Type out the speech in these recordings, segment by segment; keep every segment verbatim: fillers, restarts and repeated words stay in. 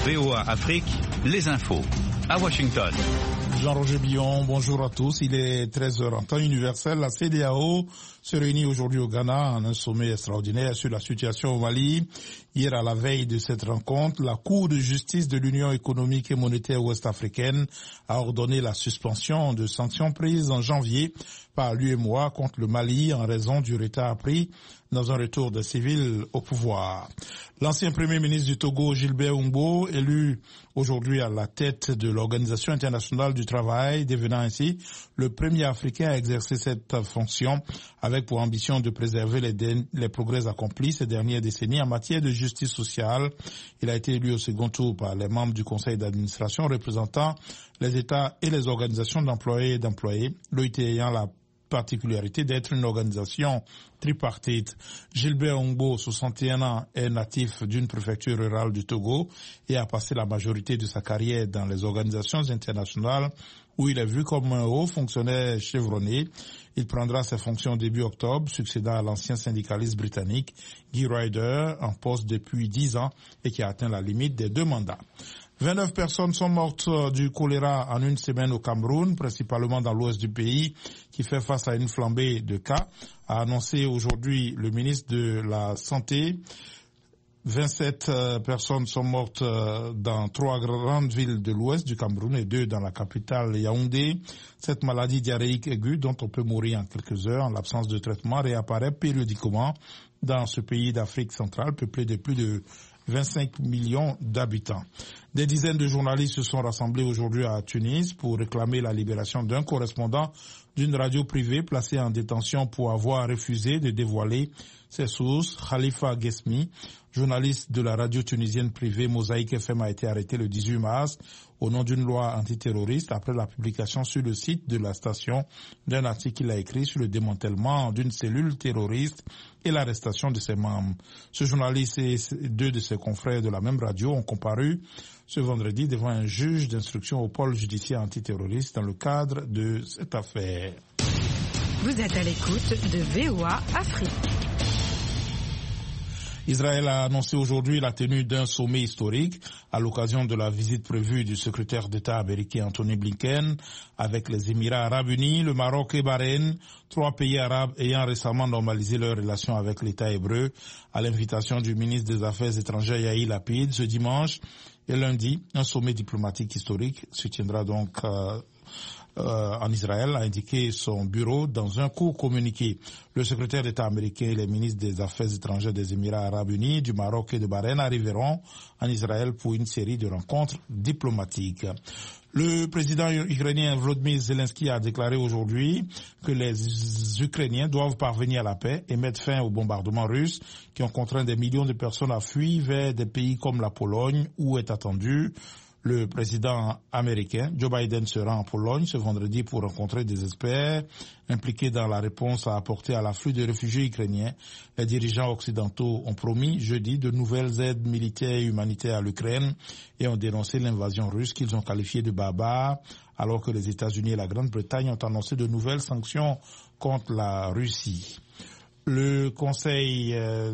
V O A Afrique, les infos. À Washington. Jean-Roger Billon, bonjour à tous. Il est treize heures en temps universel. La C E D E A O se réunit aujourd'hui au Ghana en un sommet extraordinaire sur la situation au Mali. Hier, à la veille de cette rencontre, la Cour de justice de l'Union économique et monétaire ouest-africaine a ordonné la suspension de sanctions prises en janvier par l'U E M O A contre le Mali en raison du retard pris dans un retour des civils au pouvoir. L'ancien Premier ministre du Togo, Gilbert Humbo, élu aujourd'hui à la tête de l'Organisation internationale du travail, devenant ainsi le premier Africain à exercer cette fonction, avec pour ambition de préserver les, les progrès accomplis ces dernières décennies en matière de justice sociale. Il a été élu au second tour par les membres du conseil d'administration représentant les États et les organisations d'employés et d'employés, l'O I T ayant la particularité d'être une organisation tripartite. Gilbert Humbo, soixante et un ans, est natif d'une préfecture rurale du Togo et a passé la majorité de sa carrière dans les organisations internationales où il est vu comme un haut fonctionnaire chevronné. Il prendra ses fonctions début octobre, succédant à l'ancien syndicaliste britannique Guy Ryder, en poste depuis dix ans et qui a atteint la limite des deux mandats. vingt-neuf personnes sont mortes du choléra en une semaine au Cameroun, principalement dans l'ouest du pays, qui fait face à une flambée de cas, a annoncé aujourd'hui le ministre de la Santé. vingt-sept personnes sont mortes dans trois grandes villes de l'ouest du Cameroun et deux dans la capitale Yaoundé. Cette maladie diarrhéique aiguë, dont on peut mourir en quelques heures en l'absence de traitement, réapparaît périodiquement dans ce pays d'Afrique centrale, peuplé de plus de vingt-cinq millions d'habitants. Des dizaines de journalistes se sont rassemblés aujourd'hui à Tunis pour réclamer la libération d'un correspondant d'une radio privée placé en détention pour avoir refusé de dévoiler ses sources. Khalifa Ghesmi, journaliste de la radio tunisienne privée Mosaïque F M, a été arrêté le dix-huit mars au nom d'une loi antiterroriste après la publication sur le site de la station d'un article qu'il a écrit sur le démantèlement d'une cellule terroriste et l'arrestation de ses membres. Ce journaliste et deux de ses confrères de la même radio ont comparu ce vendredi devant un juge d'instruction au pôle judiciaire antiterroriste dans le cadre de cette affaire. Vous êtes à l'écoute de V O A Afrique. Israël a annoncé aujourd'hui la tenue d'un sommet historique à l'occasion de la visite prévue du secrétaire d'État américain Anthony Blinken avec les Émirats arabes unis, le Maroc et Bahreïn, trois pays arabes ayant récemment normalisé leurs relations avec l'État hébreu à l'invitation du ministre des Affaires étrangères Yair Lapid. Ce dimanche et lundi, un sommet diplomatique historique se tiendra donc euh, Euh, en Israël, a indiqué son bureau dans un court communiqué. Le secrétaire d'État américain et les ministres des Affaires étrangères des Émirats arabes unis, du Maroc et de Bahreïn arriveront en Israël pour une série de rencontres diplomatiques. Le président ukrainien Volodymyr Zelensky a déclaré aujourd'hui que les Ukrainiens doivent parvenir à la paix et mettre fin aux bombardements russes qui ont contraint des millions de personnes à fuir vers des pays comme la Pologne où est attendu le président américain. Joe Biden sera en Pologne ce vendredi pour rencontrer des experts impliqués dans la réponse à apporter à l'afflux de réfugiés ukrainiens. Les dirigeants occidentaux ont promis jeudi de nouvelles aides militaires et humanitaires à l'Ukraine et ont dénoncé l'invasion russe qu'ils ont qualifiée de barbare, alors que les États-Unis et la Grande-Bretagne ont annoncé de nouvelles sanctions contre la Russie. Le Conseil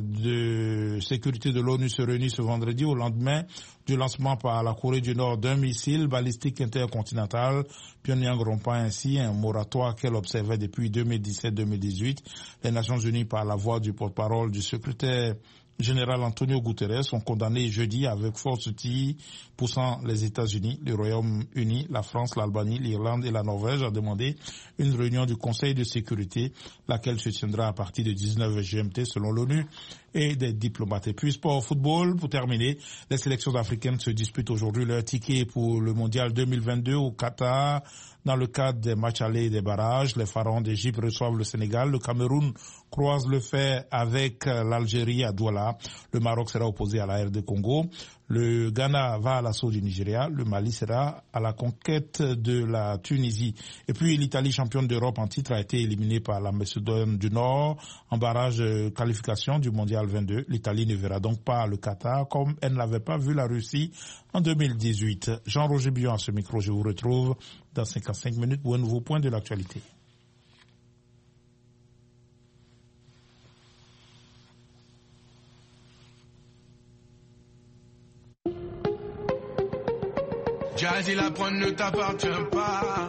de sécurité de l'ONU se réunit ce vendredi au lendemain du lancement par la Corée du Nord d'un missile balistique intercontinental. Pyongyang rompant ainsi un moratoire qu'elle observait depuis deux mille dix-sept deux mille dix-huit. Les Nations Unies, par la voix du porte-parole du secrétaire général Antonio Guterres, ont condamné jeudi avec force outil, poussant les États-Unis, le Royaume-Uni, la France, l'Albanie, l'Irlande et la Norvège à demander une réunion du Conseil de sécurité, laquelle se tiendra à partir de dix-neuf heures G M T selon l'ONU et des diplomates. Et puis sport football, pour terminer, les sélections africaines se disputent aujourd'hui leur ticket pour le mondial deux mille vingt-deux au Qatar. Dans le cadre des matchs allés et des barrages, les pharaons d'Égypte reçoivent le Sénégal, le Cameroun croise le fer avec l'Algérie à Douala, le Maroc sera opposé à la R D Congo, le Ghana va à l'assaut du Nigeria, le Mali sera à la conquête de la Tunisie. Et puis l'Italie, championne d'Europe en titre, a été éliminée par la Macédoine du Nord en barrage de qualification du mondial vingt-deux. L'Italie ne verra donc pas le Qatar comme elle n'avait pas vu la Russie en deux mille dix-huit. Jean-Roger Billon à ce micro, je vous retrouve dans cinquante-cinq minutes pour un nouveau point de l'actualité. Jazzy, la prendre ne t'appartient pas.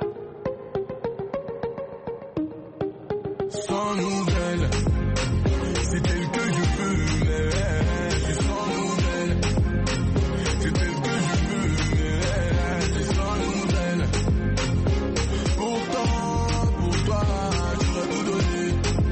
Sans nouvelles, c'est elle que je veux, mais je suis sans nouvelles. C'est elle que je veux, mais je suis sans nouvelles. Pourtant, pour toi, j'aurais tout donné.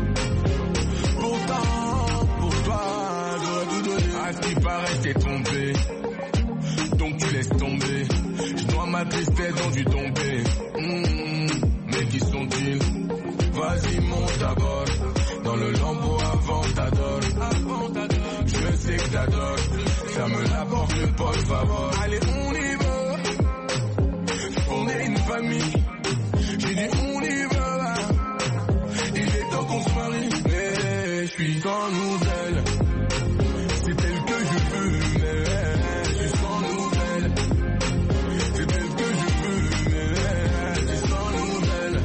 Pourtant, pour toi, j'aurais tout donné. À ce qui paraît, t'es tombé. Donc tu laisses tomber. Je dois ma tristesse dans du tombé. Mmh, mais qui sont-ils? Vas-y, monte à bord. Dans le lambeau avant t'adore. Je sais que t'adores. Ferme la porte, le porte favor. Allez, on y va. On est une famille. J'ai dit on y va. Il est temps qu'on se marie. Mais je suis sans nouvelles. C'est elle que je veux, mais je suis sans nouvelles. C'est elle que je veux, mais je suis sans nouvelles.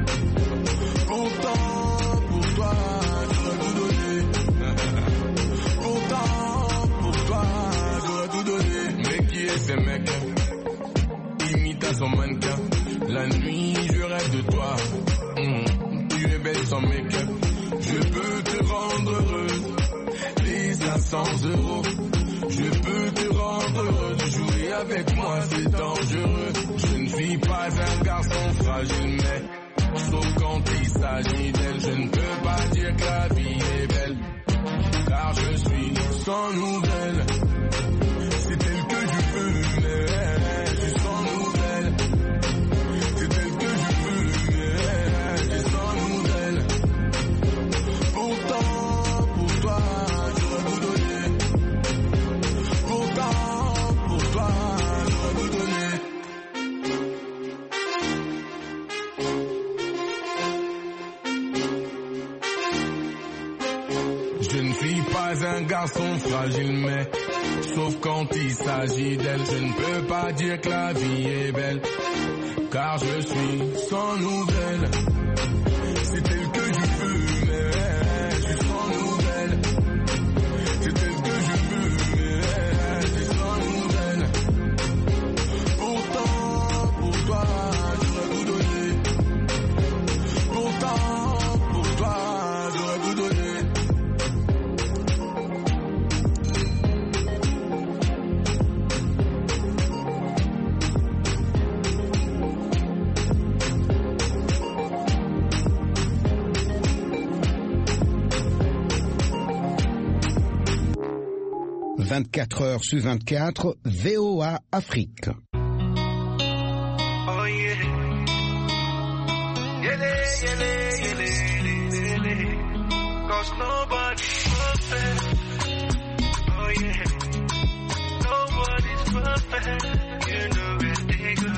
Pourtant, pour toi, j'aurais tout donné. Pourtant, pour toi, j'aurais tout donné. Mais qui est ce mec? Imite à son mannequin. La nuit, je rêve de toi. Mmh, tu es belle sans make-up. Je peux te rendre heureuse. Les cinq cents euros. Je peux te rendre heureux. Jouer avec moi, c'est dangereux. Je ne suis pas un garçon fragile, mais sauf quand il s'agit d'elle, je ne peux pas dire que la vie est belle, car je suis sans nouvelles. C'est elle que je veux, mais je suis sans nouvelles. C'est elle que je veux, mais je suis sans nouvelles. Pourtant, pour toi, j'aurais tout donné. Pourtant, pour toi, j'aurais tout donné. Je ne suis pas un garçon fragile, mais sauf quand il s'agit d'elle, je ne peux pas dire que la vie est belle, car je suis sans nouvelles. C'est elle que je veux, mais je suis sans nouvelles. C'est elle que je veux, mais je suis sans nouvelles. Pourtant, pour toi, j'aurais tout donné. Pourtant, pour toi, j'aurais tout donné. vingt-quatre heures sur vingt-quatre, V O A Afrique. Oh yeah. Yele, yele, yele, yele. Cause nobody's perfect. Oh yeah. Nobody's perfect. You know it, they go.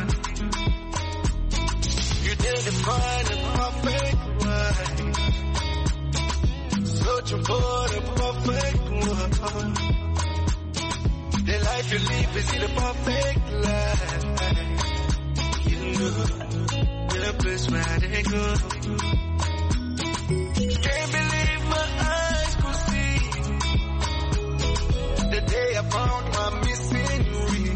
You didn't find a perfect one. Searching for the perfect one. The life you live is the perfect life. You know the place where they go. Can't believe my eyes could see the day I found my missing ring.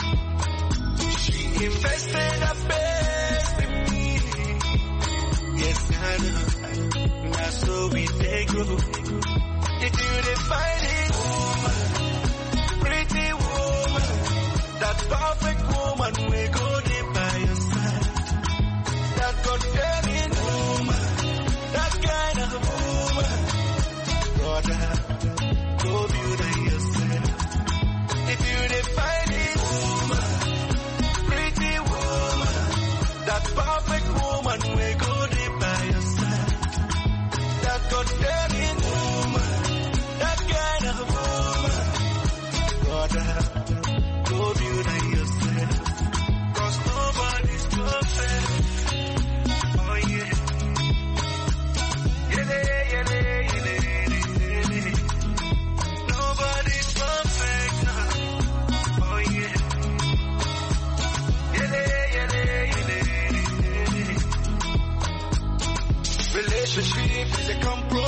She invested her best in me. Yes, I know. That's so we they go. If you didn't find it, woman, pretty woman, that perfect woman we go there by your side. That God-fearing woman, that kind of woman, brother, go build yourself. If you didn't find it, woman, pretty woman, that perfect woman we go there by your side. That God-fearing woman, that kind of woman, brother, go build yourself. Cause nobody's perfect. Oh yeah. Yele, yele, yele, yele. Nobody's perfect now. Oh yeah. Yele, yele, yele, yele. Relationship is a compromise.